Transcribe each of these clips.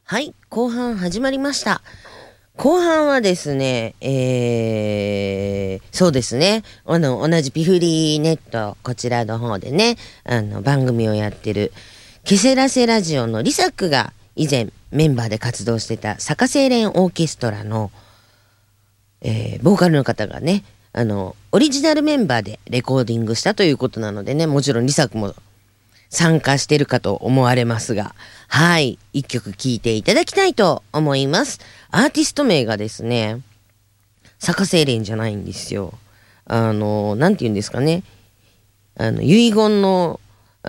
はい、後半始まりました。後半はですね、そうですね、同じピフリーネット、こちらの方でね、番組をやってる、ケセラセラジオのリサックが以前メンバーで活動してたサカセイレンオーケストラの、ボーカルの方がね、オリジナルメンバーでレコーディングしたということなのでね、もちろんリサックも参加してるかと思われますが、はい、一曲聴いていただきたいと思います。アーティスト名がですね、サカセイレンじゃないんですよ。なんて言うんですかね。遺言の、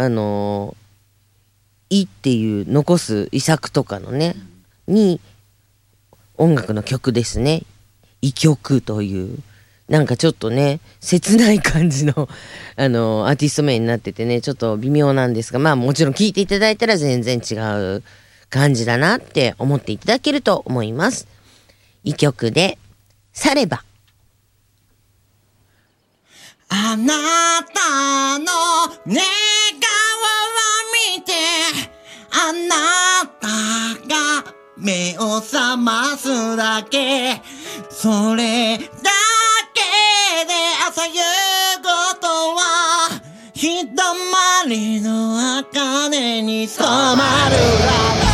いっていう残す遺作とかのね、に、音楽の曲ですね。遺曲という。なんかちょっとね、切ない感じの、アーティスト名になっててね、ちょっと微妙なんですが、まあもちろん聴いていただいたら全然違う感じだなって思っていただけると思います。一曲で、されば。 あなたの寝顔を見て、あなたが目を覚ますだけ、それだけで朝夕ごとはひだまりの茜に染まるだろう。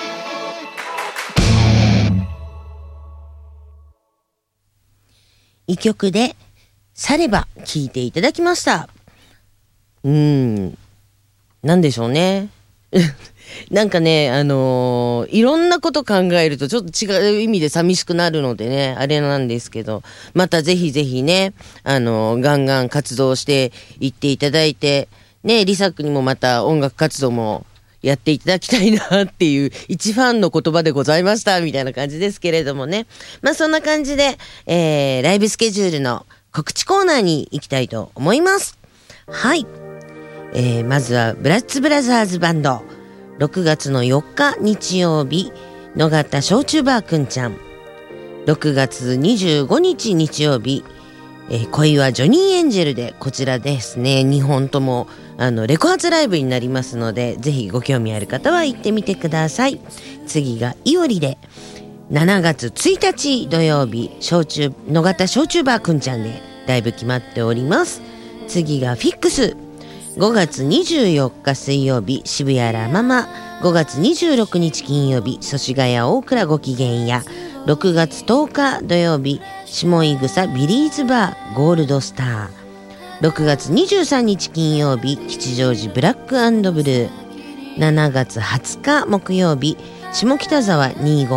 一曲でされば聴いていただきました。なんでしょうね。なんかね、いろんなこと考えるとちょっと違う意味で寂しくなるのでね、あれなんですけど、またぜひぜひね、ガンガン活動していっていただいて、ね、リサクにもまた音楽活動もやっていただきたいなっていう一ファンの言葉でございましたみたいな感じですけれどもね。まあそんな感じで、ライブスケジュールの告知コーナーに行きたいと思います。はい。まずはブラッツブラザーズバンド。6月の4日日曜日、野方焼酎バーくんちゃん。6月25日日曜日、恋はジョニーエンジェルで、こちらですね、2本ともレコ発ライブになりますので、ぜひご興味ある方は行ってみてください。次がいおりで、7月1日土曜日、野方焼酎バーくんちゃんでライブ決まっております。次がフィックス、5月24日水曜日、渋谷ラママ。5月26日金曜日、祖師ヶ谷大倉ごきげんや。6月10日土曜日、下井草ビリーズバーゴールドスター。6月23日金曜日、吉祥寺ブラック&ブルー。7月20日木曜日、下北沢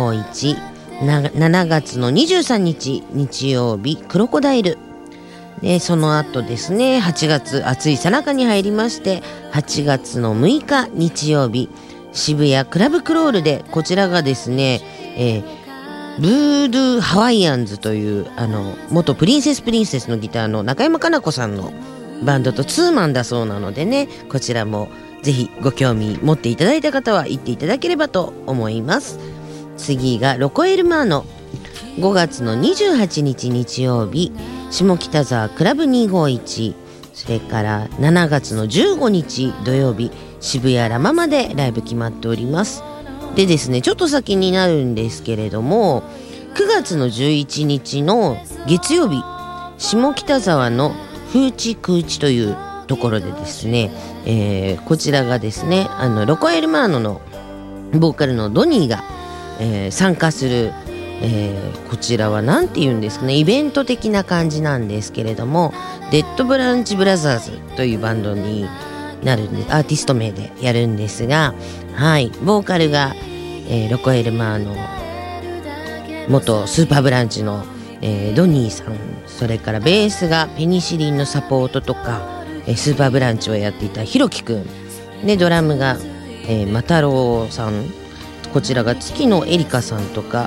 251。7月の23日日曜日、クロコダイル。でその後ですね、8月暑いさなかに入りまして、8月の6日日曜日、渋谷クラブクロールで、こちらがですね、ブードゥーハワイアンズという元プリンセスのギターの中山かな子さんのバンドとツーマンだそうなのでね、こちらもぜひご興味持っていただいた方は行っていただければと思います。次がロコエルマーノ。5月の28日日曜日、下北沢クラブ251。それから7月の15日土曜日、渋谷ラママでライブ決まっております。でですね、ちょっと先になるんですけれども、9月の11日の月曜日、下北沢のフーチクーチというところでですね、こちらがですね、ロコエルマーノのボーカルのドニーが、参加する、こちらは何て言うんですかね、イベント的な感じなんですけれども、デッドブランチブラザーズというバンドになるんで、アーティスト名でやるんですが、はい、ボーカルが、ロコエルマーノ元スーパーブランチの、ドニーさん、それからベースがペニシリンのサポートとか、スーパーブランチをやっていたひろきくんで、ドラムが、マタロウさん、こちらが月野エリカさんとか、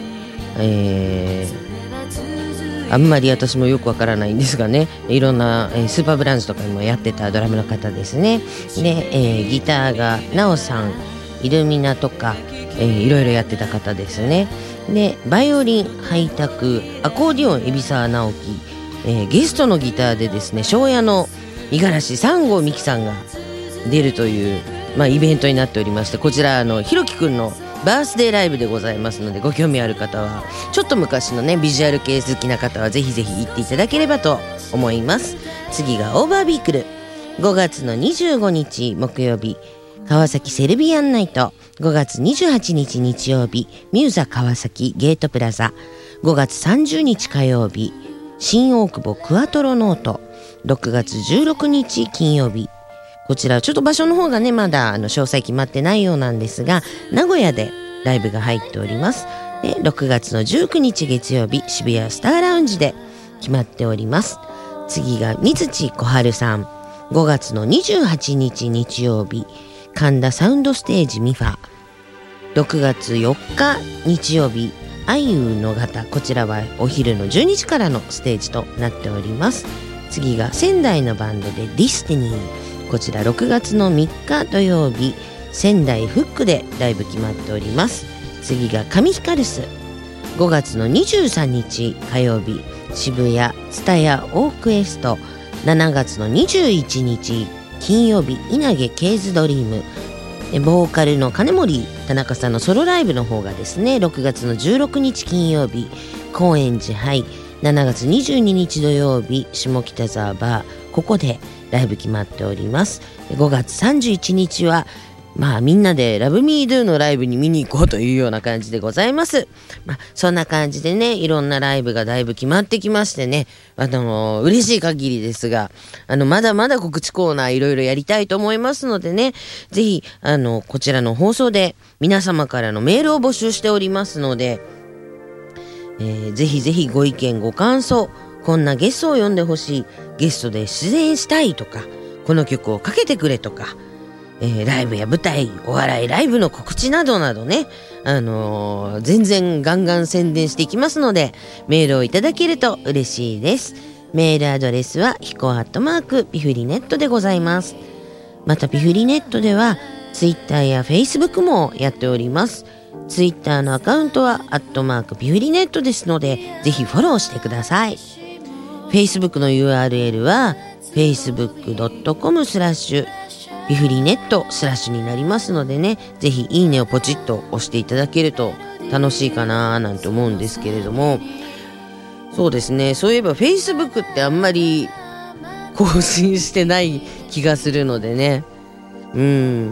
あんまり私もよくわからないんですがね、いろんな、スーパーブランチとかにもやってたドラムの方ですね。で、ギターがナオさん、イルミナとか、いろいろやってた方ですね。でバイオリンハイタク、アコーディオン海老沢直樹、ゲストのギターでですね、庄屋の五十嵐三郷美樹さんが出るという、イベントになっておりまして、こちらひろきくんのバースデーライブでございますので、ご興味ある方は、ちょっと昔のねビジュアル系好きな方はぜひぜひ行っていただければと思います。次がオーバービークル。5月の25日木曜日、川崎セルビアンナイト。5月28日日曜日、ミューザ川崎ゲートプラザ。5月30日火曜日、新大久保クアトロノート。6月16日金曜日、こちらちょっと場所の方がねまだ詳細決まってないようなんですが、名古屋でライブが入っております。で6月の19日月曜日、渋谷スターラウンジで決まっております。次が水地小春さん。5月の28日日曜日、神田サウンドステージミファ。6月4日日曜日、あいう野方。こちらはお昼の12時からのステージとなっております。次が仙台のバンドでディスティニー。こちら6月の3日土曜日、仙台フックでライブ決まっております。次が神ヒカルス。5月の23日火曜日、渋谷ツタヤオークエスト。7月の21日金曜日、稲毛ケーズドリーム。ボーカルの金森田中さんのソロライブの方がですね、6月の16日金曜日、高円寺ハイ。7月22日土曜日、下北沢バー、ここでライブ決まっております。5月31日はみんなでラブミードゥのライブに見に行こうというような感じでございます。そんな感じでね、いろんなライブがだいぶ決まってきましてね、嬉しい限りですが、まだまだ告知コーナーいろいろやりたいと思いますのでね、ぜひ、こちらの放送で皆様からのメールを募集しておりますので、ぜひぜひご意見ご感想、こんなゲストを呼んでほしい、ゲストで出演したいとか、この曲をかけてくれとか、ライブや舞台、お笑いライブの告知などなどね、全然ガンガン宣伝していきますので、メールをいただけると嬉しいです。メールアドレスはピフリネットでございます。またピフリネットではツイッターやフェイスブックもやっております。ツイッターのアカウントはピフリネットですので、ぜひフォローしてください。フェイスブックの URL は facebook.com/ ピフリネット/になりますのでね、ぜひいいねをポチッと押していただけると楽しいかななんて思うんですけれども、そうですね、そういえば Facebook ってあんまり更新してない気がするのでね、詳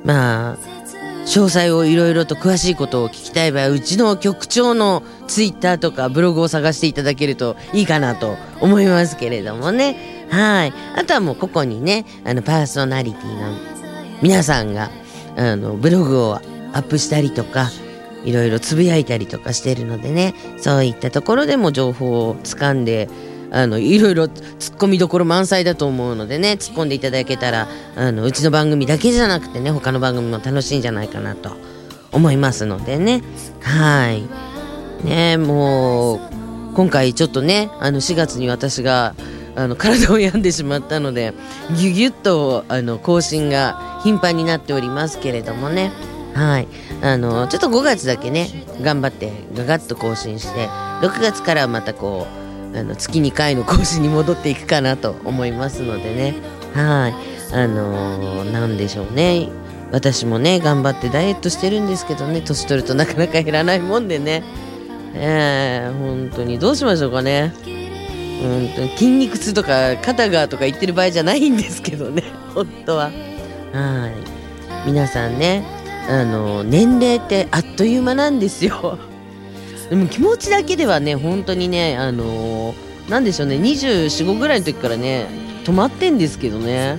細をいろいろと詳しいことを聞きたい場合は、うちの局長のツイッターとかブログを探していただけるといいかなと思いますけれどもね。はい。あとはもうここにね、パーソナリティの皆さんがブログをアップしたりとか、いろいろつぶやいたりとかしてるのでね、そういったところでも情報をつかんで、いろいろ突っ込みどころ満載だと思うのでね、突っ込んでいただけたらうちの番組だけじゃなくてね、他の番組も楽しいんじゃないかなと思いますのでね。はいね、もう今回ちょっとね、4月に私が体を病んでしまったので、ギュギュッと更新が頻繁になっておりますけれどもね。はい、ちょっと5月だけね頑張ってガガッと更新して、6月からはまたこう月2回の更新に戻っていくかなと思いますのでね。はい、なんでしょうね、私もね頑張ってダイエットしてるんですけどね、年取るとなかなか減らないもんでね、本当にどうしましょうかね。筋肉痛とか肩がとか言ってる場合じゃないんですけどね、本当は。はい、皆さんね、年齢ってあっという間なんですよ。でも気持ちだけではね、本当にね、なんでしょうね、24、5ぐらいの時からね止まってんですけどね。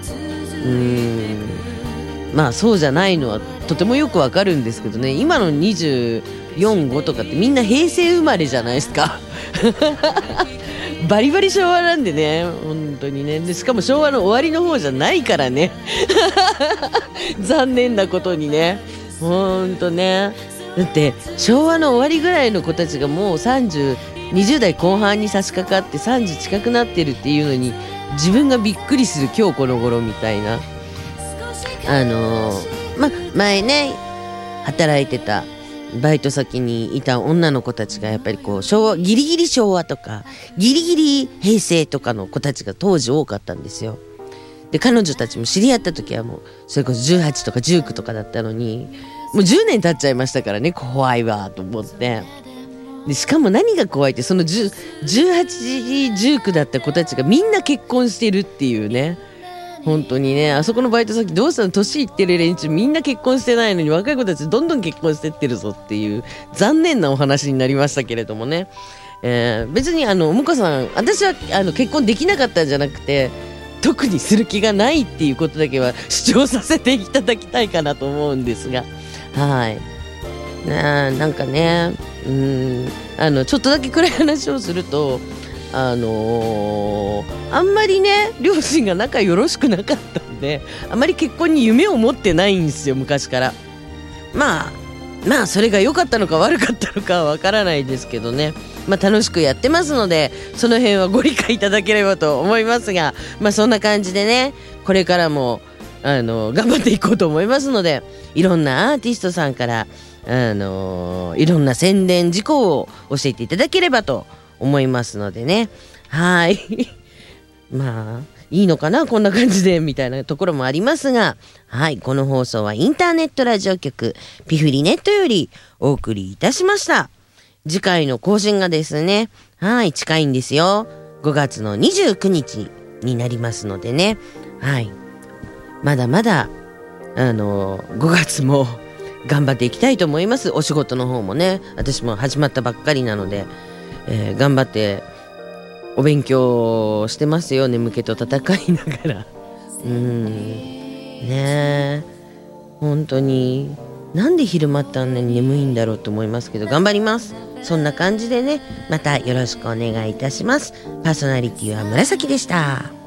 そうじゃないのはとてもよくわかるんですけどね、今の24、5とかってみんな平成生まれじゃないですか。バリバリ昭和なんでね、本当にね。でしかも昭和の終わりの方じゃないからね。残念なことにね、本当ね。だって昭和の終わりぐらいの子たちがもう20代後半に差し掛かって30近くなってるっていうのに、自分がびっくりする今日この頃みたいな。前ね働いてたバイト先にいた女の子たちがやっぱりこうギリギリ昭和とかギリギリ平成とかの子たちが当時多かったんですよ。で彼女たちも知り合った時はもうそれこそ18とか19とかだったのに、もう10年経っちゃいましたからね、怖いわと思って。でしかも何が怖いって、その18、19だった子たちがみんな結婚してるっていうね。本当にね、あそこのバイト先どうしたの、年いってる連中みんな結婚してないのに若い子たちどんどん結婚してってるぞっていう残念なお話になりましたけれどもね。別にもこさん、私は結婚できなかったんじゃなくて、特にする気がないっていうことだけは主張させていただきたいかなと思うんですが、はい、なんかね、ちょっとだけ暗い話をすると、あんまりね両親が仲よろしくなかったんで、あまり結婚に夢を持ってないんですよ、昔から。まあそれが良かったのか悪かったのかはわからないですけどね、楽しくやってますので、その辺はご理解いただければと思いますが、そんな感じでね、これからも頑張っていこうと思いますので、いろんなアーティストさんからいろんな宣伝事項を教えていただければと思いますのでね。はい。いいのかなこんな感じでみたいなところもありますが、はい、この放送はインターネットラジオ局ピフリネットよりお送りいたしました。次回の更新がですね、はい、近いんですよ。5月の29日になりますのでね、はい、まだまだ 5月も頑張っていきたいと思います。お仕事の方もね、私も始まったばっかりなので、頑張ってお勉強してますよ。眠気と戦いながら。ねえ、本当になんで昼間ってあんなに眠いんだろうと思いますけど、頑張ります。そんな感じでね、またよろしくお願いいたします。パーソナリティは紫でした。